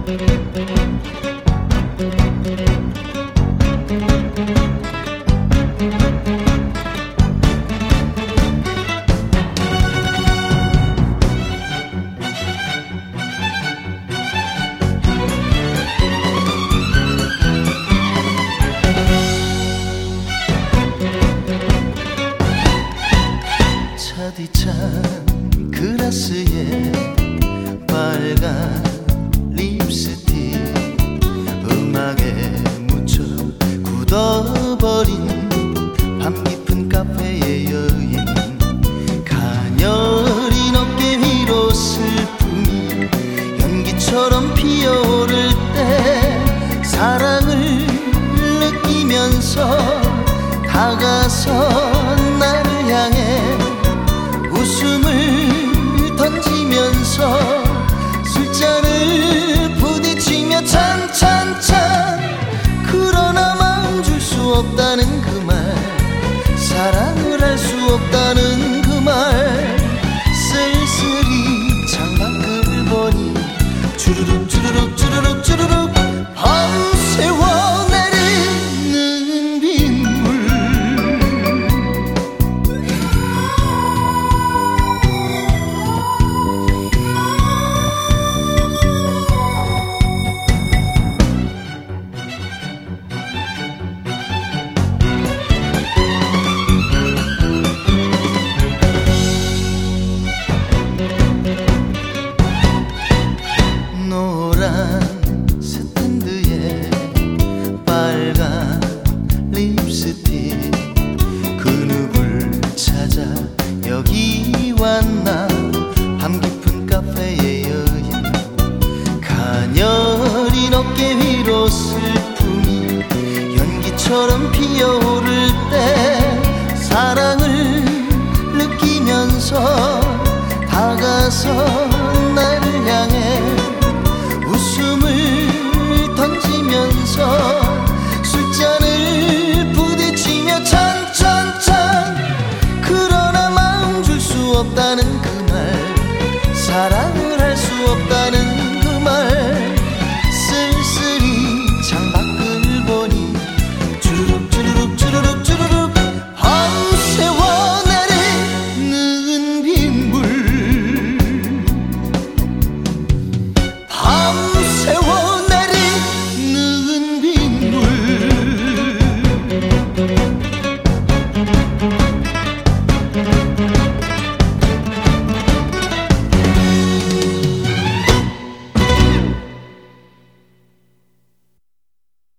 차디찬 그라스에 빨간 립스틱 음악에 묻혀 굳어버린 밤 깊은 카페의 여인 가녀린 어깨 위로 슬픔이 연기처럼 피어오를 때 사랑을 느끼면서 다가서 나를 향해 웃음을 던지면서 술잔을 부딪히며 찬찬찬 그러나 마음 줄 수 없다는 그 말 사랑을 할 수 없다는 그 말 쓸쓸히 창밖을 보니 주르륵 주르륵 주르륵 주르륵 밤새워 내리는 빗물 노란 스탠드에 빨간 립스틱 그 누굴 찾아 여기 왔나 밤 깊은 카페의 여인 가녀린 어깨 위로 슬픔이 연기처럼 피어오를 때 사랑을 느끼면서 다가서